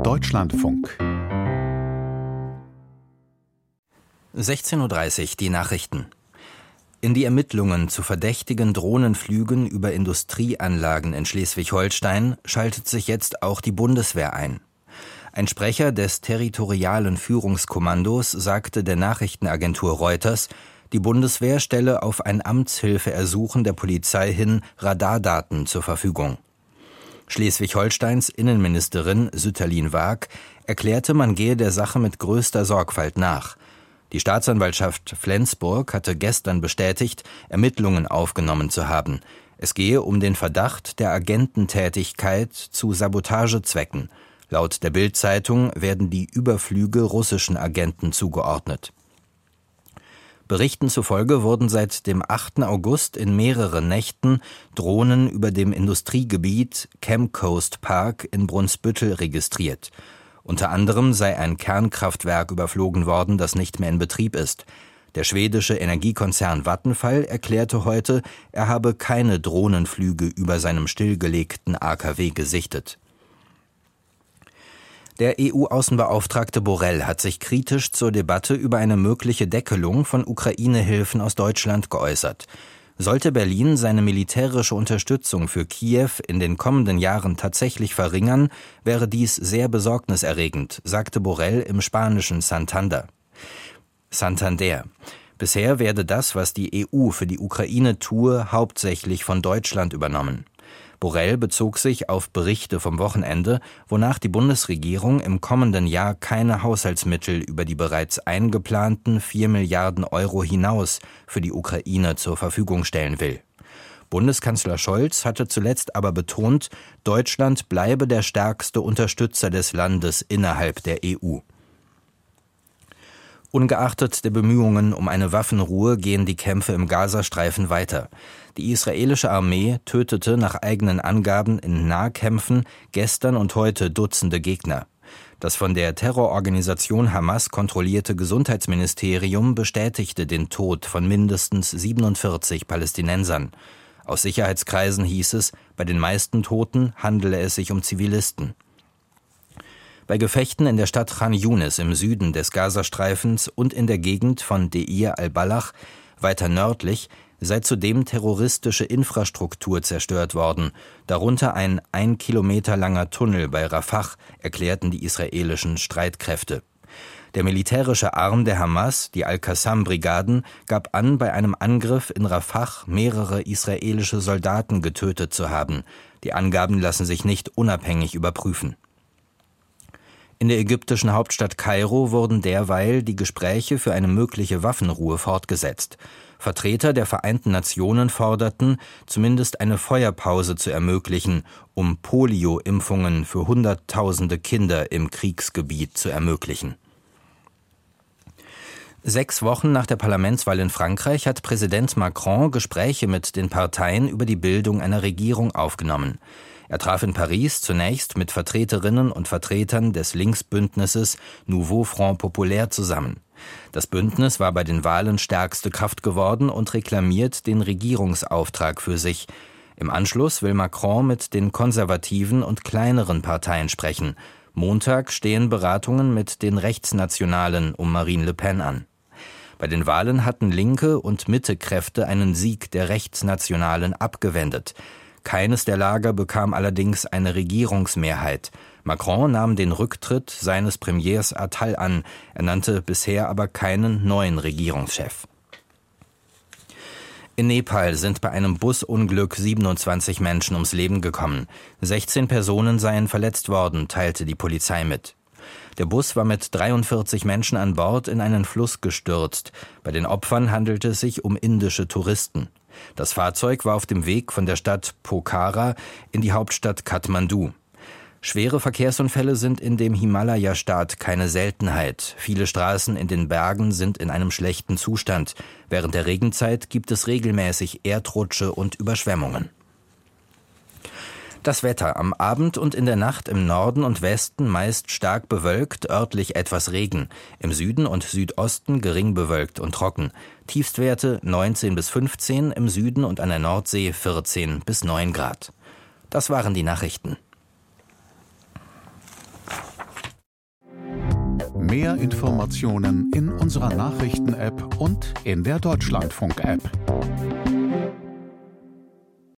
Deutschlandfunk 16:30 Uhr, die Nachrichten. In die Ermittlungen zu verdächtigen Drohnenflügen über Industrieanlagen in Schleswig-Holstein schaltet sich jetzt auch die Bundeswehr ein. Ein Sprecher des territorialen Führungskommandos sagte der Nachrichtenagentur Reuters, die Bundeswehr stelle auf ein Amtshilfeersuchen der Polizei hin Radardaten zur Verfügung. Schleswig-Holsteins Innenministerin Sütterlin Waag erklärte, man gehe der Sache mit größter Sorgfalt nach. Die Staatsanwaltschaft Flensburg hatte gestern bestätigt, Ermittlungen aufgenommen zu haben. Es gehe um den Verdacht der Agententätigkeit zu Sabotagezwecken. Laut der Bild-Zeitung werden die Überflüge russischen Agenten zugeordnet. Berichten zufolge wurden seit dem 8. August in mehreren Nächten Drohnen über dem Industriegebiet Chemcoast Park in Brunsbüttel registriert. Unter anderem sei ein Kernkraftwerk überflogen worden, das nicht mehr in Betrieb ist. Der schwedische Energiekonzern Vattenfall erklärte heute, er habe keine Drohnenflüge über seinem stillgelegten AKW gesichtet. Der EU-Außenbeauftragte Borrell hat sich kritisch zur Debatte über eine mögliche Deckelung von Ukraine-Hilfen aus Deutschland geäußert. Sollte Berlin seine militärische Unterstützung für Kiew in den kommenden Jahren tatsächlich verringern, wäre dies sehr besorgniserregend, sagte Borrell im spanischen Santander. Bisher werde das, was die EU für die Ukraine tue, hauptsächlich von Deutschland übernommen. Borrell bezog sich auf Berichte vom Wochenende, wonach die Bundesregierung im kommenden Jahr keine Haushaltsmittel über die bereits eingeplanten 4 Milliarden Euro hinaus für die Ukraine zur Verfügung stellen will. Bundeskanzler Scholz hatte zuletzt aber betont, Deutschland bleibe der stärkste Unterstützer des Landes innerhalb der EU. Ungeachtet der Bemühungen um eine Waffenruhe gehen die Kämpfe im Gazastreifen weiter. Die israelische Armee tötete nach eigenen Angaben in Nahkämpfen gestern und heute Dutzende Gegner. Das von der Terrororganisation Hamas kontrollierte Gesundheitsministerium bestätigte den Tod von mindestens 47 Palästinensern. Aus Sicherheitskreisen hieß es, bei den meisten Toten handele es sich um Zivilisten. Bei Gefechten in der Stadt Chan Yunis im Süden des Gazastreifens und in der Gegend von Deir al-Balach, weiter nördlich, sei zudem terroristische Infrastruktur zerstört worden, darunter ein 1 Kilometer langer Tunnel bei Rafah, erklärten die israelischen Streitkräfte. Der militärische Arm der Hamas, die Al-Qassam-Brigaden, gab an, bei einem Angriff in Rafah mehrere israelische Soldaten getötet zu haben. Die Angaben lassen sich nicht unabhängig überprüfen. In der ägyptischen Hauptstadt Kairo wurden derweil die Gespräche für eine mögliche Waffenruhe fortgesetzt. Vertreter der Vereinten Nationen forderten, zumindest eine Feuerpause zu ermöglichen, um Polio-Impfungen für Hunderttausende Kinder im Kriegsgebiet zu ermöglichen. 6 Wochen nach der Parlamentswahl in Frankreich hat Präsident Macron Gespräche mit den Parteien über die Bildung einer Regierung aufgenommen. Er traf in Paris zunächst mit Vertreterinnen und Vertretern des Linksbündnisses Nouveau Front Populaire zusammen. Das Bündnis war bei den Wahlen stärkste Kraft geworden und reklamiert den Regierungsauftrag für sich. Im Anschluss will Macron mit den konservativen und kleineren Parteien sprechen. Montag stehen Beratungen mit den Rechtsnationalen um Marine Le Pen an. Bei den Wahlen hatten linke und Mittekräfte einen Sieg der Rechtsnationalen abgewendet. Keines der Lager bekam allerdings eine Regierungsmehrheit. Macron nahm den Rücktritt seines Premiers Attal an, er nannte bisher aber keinen neuen Regierungschef. In Nepal sind bei einem Busunglück 27 Menschen ums Leben gekommen. 16 Personen seien verletzt worden, teilte die Polizei mit. Der Bus war mit 43 Menschen an Bord in einen Fluss gestürzt. Bei den Opfern handelte es sich um indische Touristen. Das Fahrzeug war auf dem Weg von der Stadt Pokhara in die Hauptstadt Kathmandu. Schwere Verkehrsunfälle sind in dem Himalaya-Staat keine Seltenheit. Viele Straßen in den Bergen sind in einem schlechten Zustand. Während der Regenzeit gibt es regelmäßig Erdrutsche und Überschwemmungen. Das Wetter: am Abend und in der Nacht im Norden und Westen meist stark bewölkt, örtlich etwas Regen. Im Süden und Südosten gering bewölkt und trocken. Tiefstwerte 19 bis 15, im Süden und an der Nordsee 14 bis 9 Grad. Das waren die Nachrichten. Mehr Informationen in unserer Nachrichten-App und in der Deutschlandfunk-App.